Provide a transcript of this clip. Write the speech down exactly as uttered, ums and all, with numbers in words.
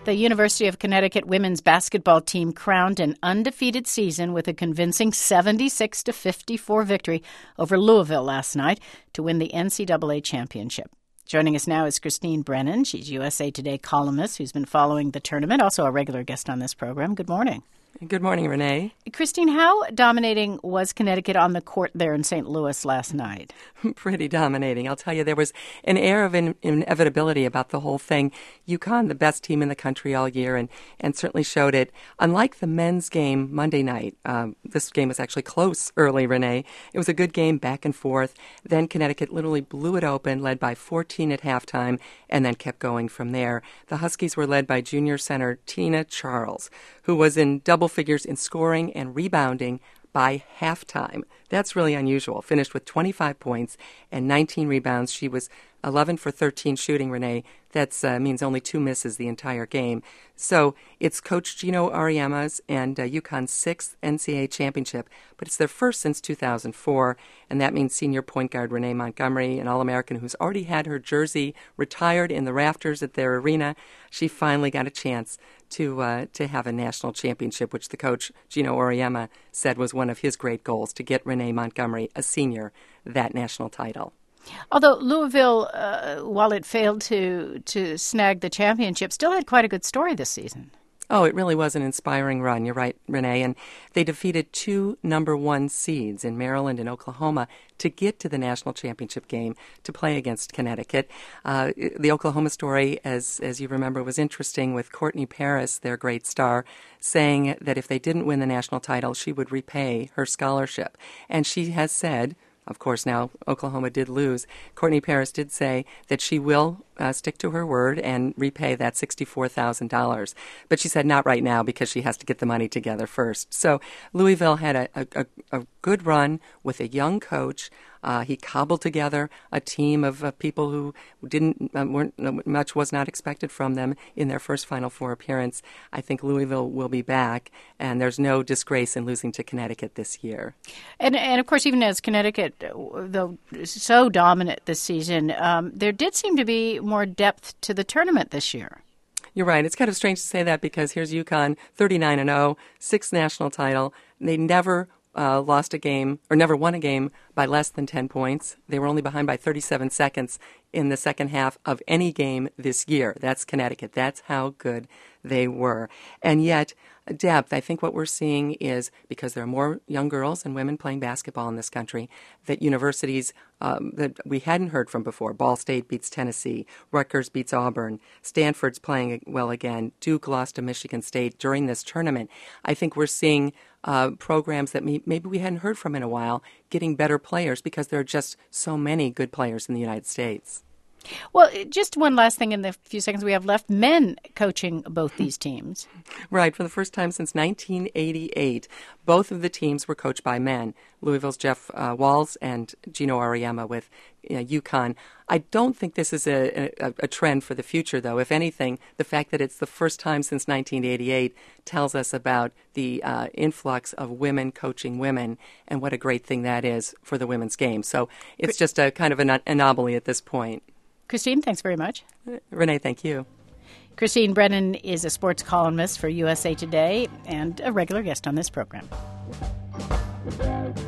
The University of Connecticut women's basketball team crowned an undefeated season with a convincing seventy-six to fifty-four victory over Louisville last night to win the N C double A championship. Joining us now is Christine Brennan. She's U S A Today columnist who's been following the tournament, also a regular guest on this program. Good morning. Good morning, Renee. Christine, how dominating was Connecticut on the court there in Saint Louis last night? Pretty dominating. I'll tell you, there was an air of in- inevitability about the whole thing. UConn, the best team in the country all year, and, and certainly showed it. Unlike the men's game Monday night, um, this game was actually close early, Renee. It was a good game back and forth. Then Connecticut literally blew it open, led by fourteen at halftime, and then kept going from there. The Huskies were led by junior center Tina Charles, who was in double figures in scoring and rebounding by halftime. That's really unusual. Finished with twenty-five points and nineteen rebounds. She was eleven for thirteen shooting, Renee. That uh, means only two misses the entire game. So it's Coach Gino Auriemma's and uh, UConn's sixth N C double A championship, but it's their first since two thousand four, and that means senior point guard Renee Montgomery, an All-American who's already had her jersey retired in the rafters at their arena. She finally got a chance to uh, to have a national championship, which the coach, Gino Auriemma, said was one of his great goals, to get Renee Montgomery, a senior, that national title. Although Louisville, uh, while it failed to to snag the championship, still had quite a good story this season. Oh, it really was an inspiring run. You're right, Renee. And they defeated two number one seeds in Maryland and Oklahoma to get to the national championship game to play against Connecticut. Uh, the Oklahoma story, as as you remember, was interesting, with Courtney Paris, their great star, saying that if they didn't win the national title, she would repay her scholarship. And she has said, of course, now Oklahoma did lose, Courtney Paris did say that she will uh, stick to her word and repay that sixty-four thousand dollars. But she said not right now, because she has to get the money together first. So Louisville had a, a, a good run with a young coach. Uh, he cobbled together a team of uh, people who didn't uh, weren't uh, much was not expected from them in their first Final Four appearance. I think Louisville will be back, and there's no disgrace in losing to Connecticut this year. And and of course, even as Connecticut, though so dominant this season, um, there did seem to be more depth to the tournament this year. You're right. It's kind of strange to say that, because here's UConn, thirty-nine and oh, sixth national title. They never Uh, lost a game, or never won a game by less than ten points. They were only behind by thirty-seven seconds in the second half of any game this year. That's Connecticut. That's how good they were. And yet, depth, I think what we're seeing is, because there are more young girls and women playing basketball in this country, that universities um, that we hadn't heard from before, Ball State beats Tennessee, Rutgers beats Auburn, Stanford's playing well again, Duke lost to Michigan State during this tournament. I think we're seeing uh, programs that may, maybe we hadn't heard from in a while getting better players, because there are just so many good players in the United States. Well, just one last thing in the few seconds we have left. Men coaching both these teams. Right. For the first time since nineteen eighty-eight, both of the teams were coached by men. Louisville's Jeff uh, Walz and Gino Auriemma with uh, UConn. I don't think this is a, a, a trend for the future, though. If anything, the fact that it's the first time since nineteen eighty-eight tells us about the uh, influx of women coaching women, and what a great thing that is for the women's game. So it's just a kind of an anomaly at this point. Christine, thanks very much. Renee, thank you. Christine Brennan is a sports columnist for U S A Today and a regular guest on this program.